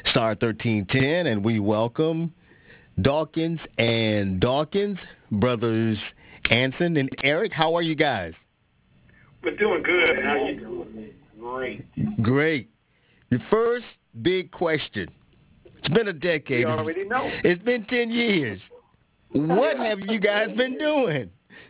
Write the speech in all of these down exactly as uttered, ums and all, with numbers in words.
Star thirteen ten, and we welcome Dawkins and Dawkins, brothers Anson and Eric. How are you guys? We're doing good. How you doing? Great. Great. The first big question. It's been a We decade. It's, already know. it's been ten years. What Yeah. have you guys been doing?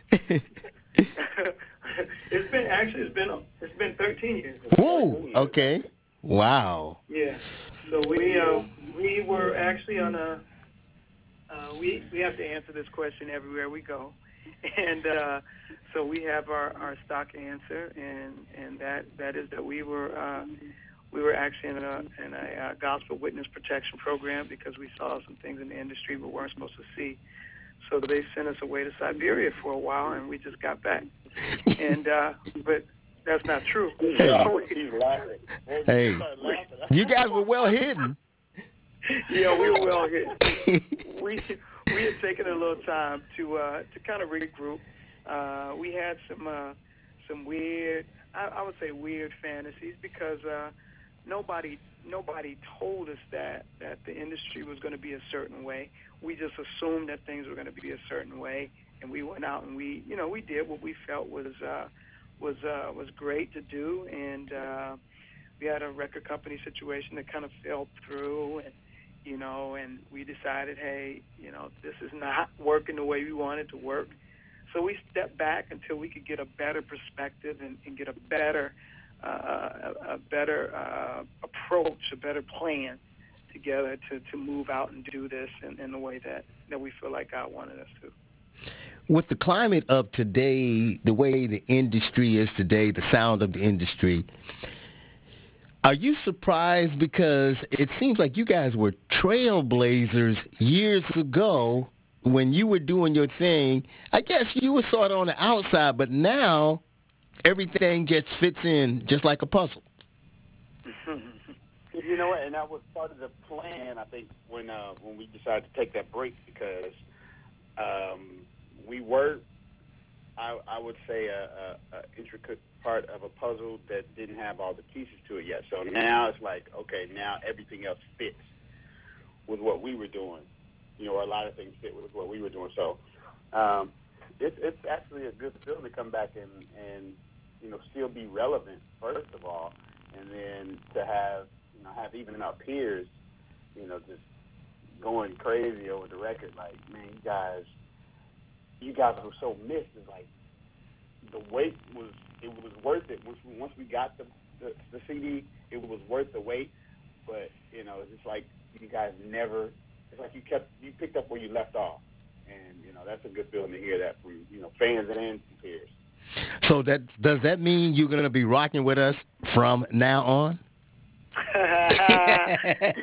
It's been actually it's been it's been thirteen years. Ooh, okay. Wow. Yeah. So we uh, we were actually on a uh, we we have to answer this question everywhere we go, and uh, so we have our, our stock answer, and, and that, that is that we were uh, we were actually in a in a uh, gospel witness protection program because we saw some things in the industry we weren't supposed to see. So they sent us away to Siberia for a while, and we just got back. And uh, but that's not true. So, He's laughing. Hey, you guys were well hidden. yeah, we were well hit. We we had taken a little time to uh, to kind of regroup. Uh, we had some uh, some weird, I, I would say weird fantasies because uh, nobody nobody told us that that the industry was going to be a certain way. We just assumed that things were going to be a certain way, and we went out and we you know we did what we felt was uh, was uh, was great to do, and uh, we had a record company situation that kind of fell through, and you know, and we decided, hey, you know, this is not working the way we want it to work. So we stepped back until we could get a better perspective and, and get a better, uh, a, a better uh, approach, a better plan together to, to move out and do this in, in the way that, that we feel like God wanted us to. With the climate of today, the way the industry is today, the sound of the industry, are you surprised because it seems like you guys were trailblazers years ago when you were doing your thing? I guess you were sort of on the outside, but now everything just fits in just like a puzzle. You know what? And that was part of the plan, I think, when uh, when we decided to take that break because um, we were, I, I would say, a, a, a intricate part of a puzzle that didn't have all the pieces to it yet. So now it's like, okay, now everything else fits with what we were doing. You know, or a lot of things fit with what we were doing. So um, it's it's actually a good feeling to come back and, and, you know, still be relevant, first of all, and then to have, you know, have even our peers, you know, just going crazy over the record. Like, man, you guys, you guys were so missed. It's like the wait was, it was worth it. Once we, once we got the, the, the C D, it was worth the wait. But, you know, it's just like you guys never, it's like you kept, you picked up where you left off. And, you know, that's a good feeling to hear that from, you know, fans and peers. So that does that mean you're going to be rocking with us from now on? Yeah,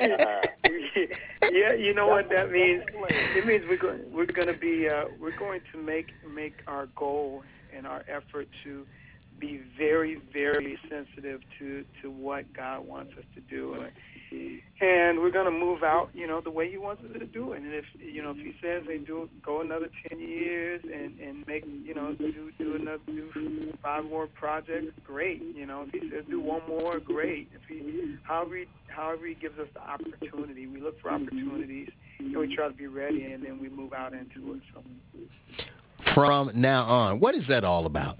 you know what that means. It means we're going we're going to be uh, we're going to make make our goal and our effort to be very very sensitive to to what God wants us to do, and we're going to move out, you know, the way He wants us to do it. And if you know if He says, "Hey, do go another ten years and and make you know do do another do five more projects," great. You know, if He says do one more, great. If He however he, however He gives us the opportunity, we look for opportunities and we try to be ready, and then we move out into it. So. From now on, what is that all about?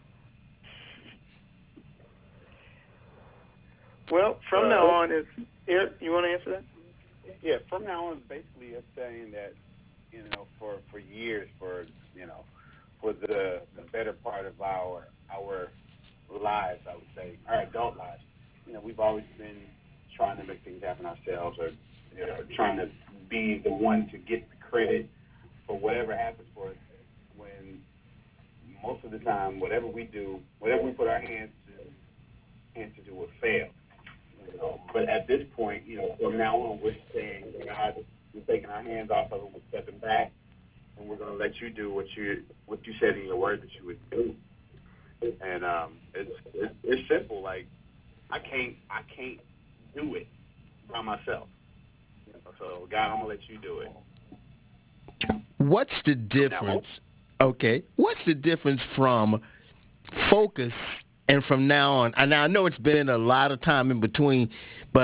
Well, from uh, now on is Eric. You want to answer that? Yeah, from now on, basically, it's saying that, you know, for, for years, for, you know, for the the better part of our our lives, I would say, our adult lives, you know, we've always been trying to make things happen ourselves, or, you know, trying to be the one to get the credit for whatever happens for us. When most of the time, whatever we do, whatever we put our hands to, hands to do will fail. You know, but at this point, you know, from now on, we're saying, God, we're taking our hands off of it, we're stepping back, and we're going to let you do what you what you said in your word that you would do. And um, it's, it's it's simple. Like I can't I can't do it by myself. You know, so God, I'm gonna let you do it. What's the From now on. difference? Okay, what's the difference from Focus and from now on? And I know it's been a lot of time in between, but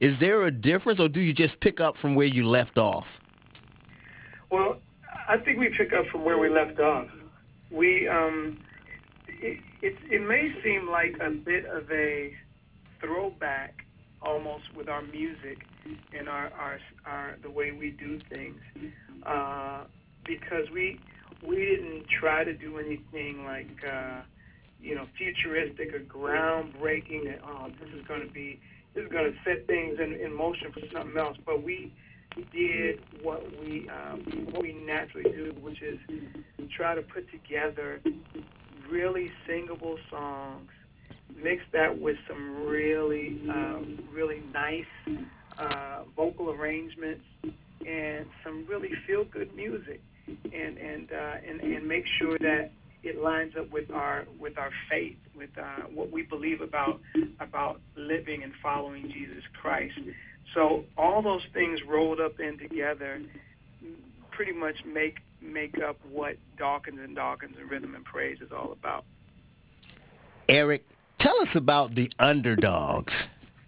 Is there a difference, or do you just pick up from where you left off? Well, I think we pick up from where we left off. We, um, it, it, it may seem like a bit of a throwback almost with our music and our, our, our the way we do things, uh, because we we didn't try to do anything like uh, you know futuristic or groundbreaking. That oh, this is going to be this is going to set things in, in motion for something else. But we did what we um, what we naturally do, which is try to put together really singable songs, mix that with some really um, really nice uh, vocal arrangements and some really feel good music, and and, uh, and and make sure that it lines up with our with our faith, with uh, what we believe about about living and following Jesus Christ. So all those things rolled up in together pretty much make make up what Dawkins and Dawkins and Rhythm and Praise is all about. Eric, tell us about the Underdogs.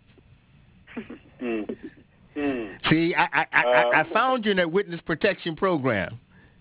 Mm. Mm. See, I I, I, Uh, I found you in that witness protection program.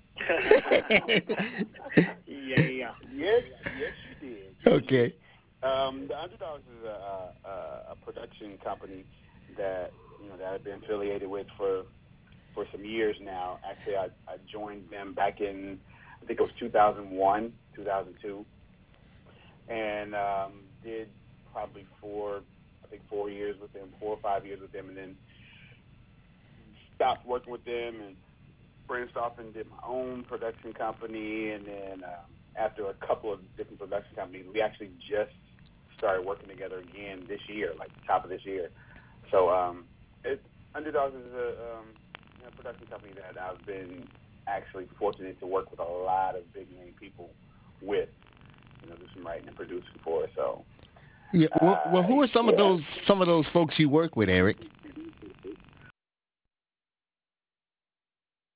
Yeah, yeah. Yes, yes, you did. Okay. Um, the Underdogs is a, a, a production company that you know that I've been affiliated with for for some years now. Actually, I, I joined them back in I think it was two thousand one, two thousand two, and um, did probably four I think four years with them, four or five years with them, and then stopped working with them and branched off and did my own production company. And then um, after a couple of different production companies, we actually just started working together again this year, like the top of this year. So um, it, Underdogs is a, um, you know, production company that I've been actually fortunate to work with a lot of big name people with, you know, do some writing and producing for. So Yeah. Well, well, uh, who are some of yeah. those some of those folks you work with, Eric?